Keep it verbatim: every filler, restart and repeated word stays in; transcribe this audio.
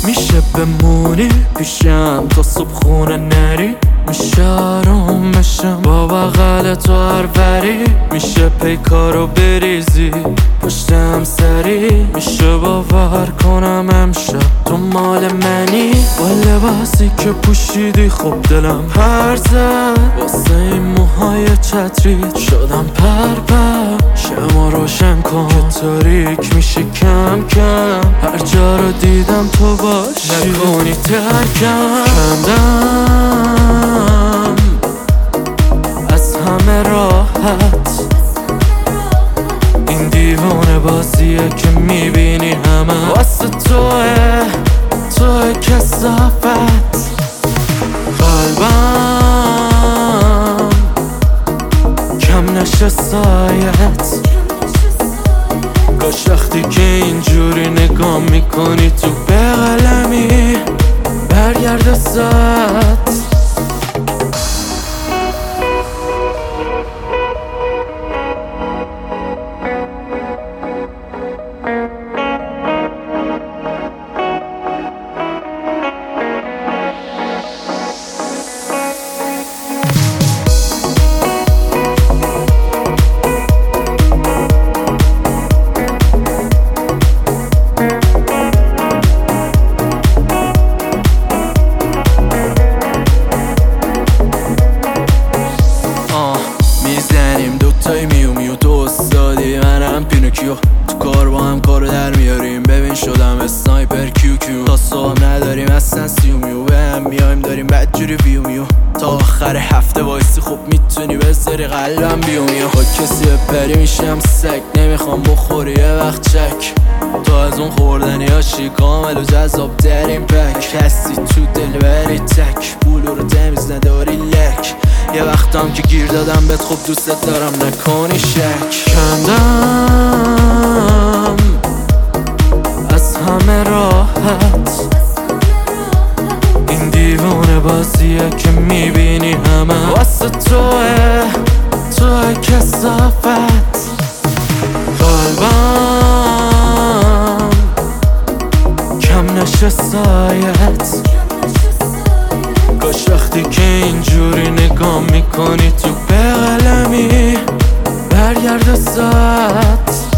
میشه بمونی پیشم تا صبح خونه نری، میشه آروم بشم با بغل تو هر وری، میشه پیکارو بریزی پشتم سری، میشه باور کنم امشب تو مال منی. با لباسی که پوشیدی خوب دلم پر زد، واسه این موهای چتریت شدم پر پر. شما روشن کن که تاریک میشه کم کم، هر جا رو دیدم تو باشی نکنی ترکم. کندم از همه راحت، این دیوانه بازیه که میبینی همه واسه توه، توه کثافت. قلبم کم نشه سایت، کاش وقتی که اینجوری نگاه میکنی تو به قلمی برگرد ساعت. دوتای میو میو تو استادی منم پینوکیو، تو کار با هم کارو در میاریم. ببین شدم اسنایپر کیو کیو، تا صبح نداریم اصلا سیو میو، به هم میایم داریم بدجوری ویو میو. تا آخر هفته وایسی خوب میتونی بذاری قلبم بیو میو. با کسی بپری میشم سگ، نمیخوام بخوری یه وقت چک. تو از اون خوردنی هاشی کامل و جذاب در این پک، هستی تو دل بری تک، بولو رو تمیز نداری لک. یه وقتم که گیر دادم بهت خوب دوست دارم نکنی شک. کندم از همه راحت، این دیوانه بازیه که میبینی همه واسه توه، توه کثافت. قلبم کم نشه سایت، کاش وقتی که اینجوری نگاه میکنی تو به قلمی برگرد ساعت.